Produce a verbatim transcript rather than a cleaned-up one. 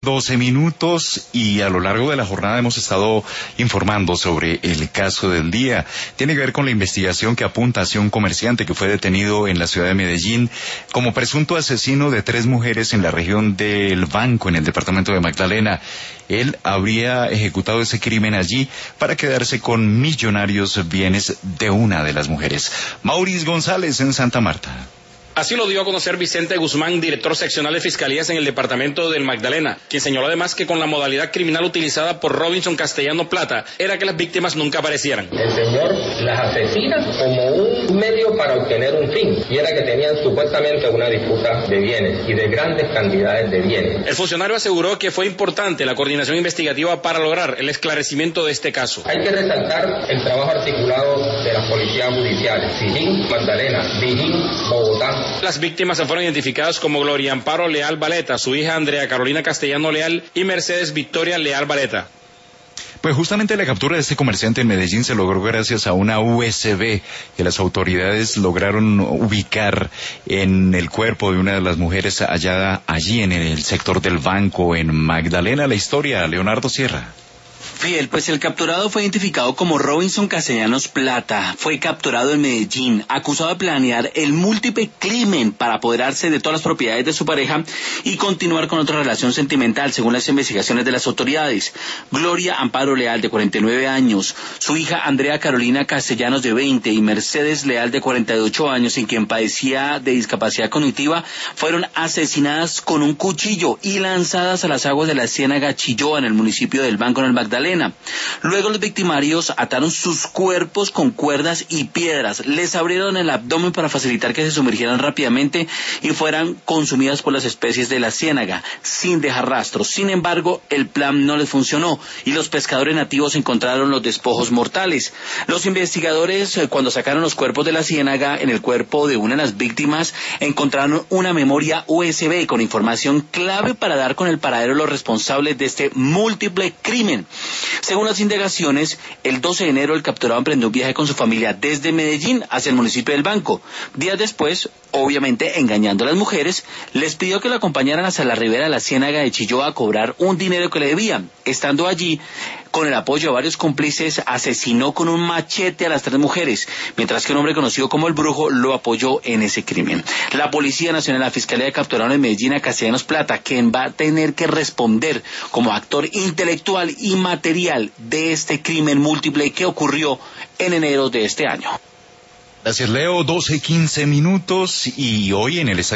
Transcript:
doce minutos y a lo largo de la jornada hemos estado informando sobre el caso del día. Tiene que ver con la investigación que apunta hacia un comerciante que fue detenido en la ciudad de Medellín como presunto asesino de tres mujeres en la región del Banco, en el departamento de Magdalena. Él habría ejecutado ese crimen allí para quedarse con millonarios bienes de una de las mujeres. Maurice González en Santa Marta. Así lo dio a conocer Vicente Guzmán, director seccional de Fiscalías en el departamento del Magdalena, quien señaló además que con la modalidad criminal utilizada por Robinson Castellano Plata era que las víctimas nunca aparecieran. El señor las asesina como un medio para obtener un fin, y era que tenían supuestamente una disputa de bienes y de grandes cantidades de bienes. El funcionario aseguró que fue importante la coordinación investigativa para lograr el esclarecimiento de este caso. Hay que resaltar el trabajo articulado de las policías judiciales, Sijín, Magdalena, Dijín, Bogotá. Las víctimas fueron identificadas como Gloria Amparo Leal Valeta, su hija Andrea Carolina Castellano Leal y Mercedes Victoria Leal Valeta. Pues justamente la captura de este comerciante en Medellín se logró gracias a una U S B que las autoridades lograron ubicar en el cuerpo de una de las mujeres hallada allí en el sector del Banco en Magdalena. La historia, Leonardo Sierra. Fiel, pues el capturado fue identificado como Robinson Castellanos Plata. Fue capturado en Medellín, acusado de planear el múltiple crimen para apoderarse de todas las propiedades de su pareja y continuar con otra relación sentimental, según las investigaciones de las autoridades. Gloria Amparo Leal, de cuarenta y nueve años, su hija Andrea Carolina Castellanos, de veinte, y Mercedes Leal, de cuarenta y ocho años, en quien padecía de discapacidad cognitiva, fueron asesinadas con un cuchillo y lanzadas a las aguas de la Ciénaga Chilloa, en el municipio del Banco, en el Magdalena. Luego los victimarios ataron sus cuerpos con cuerdas y piedras, les abrieron el abdomen para facilitar que se sumergieran rápidamente y fueran consumidas por las especies de la ciénaga, sin dejar rastros. Sin embargo, el plan no les funcionó y los pescadores nativos encontraron los despojos mortales. Los investigadores, cuando sacaron los cuerpos de la ciénaga, en el cuerpo de una de las víctimas encontraron una memoria U S B con información clave para dar con el paradero de los responsables de este múltiple crimen. Según las indagaciones, el doce de enero el capturado emprendió un viaje con su familia desde Medellín hacia el municipio del Banco. Días después, obviamente engañando a las mujeres, les pidió que lo acompañaran hasta la ribera de la Ciénaga de Chilloa a cobrar un dinero que le debían. Estando allí, con el apoyo de varios cómplices, asesinó con un machete a las tres mujeres, mientras que un hombre conocido como el Brujo lo apoyó en ese crimen. La Policía Nacional, la Fiscalía, capturaron en Medellín a Castellanos Plata, quien va a tener que responder como actor intelectual y material de este crimen múltiple que ocurrió en enero de este año. Gracias, Leo. doce quince minutos y hoy en el estadio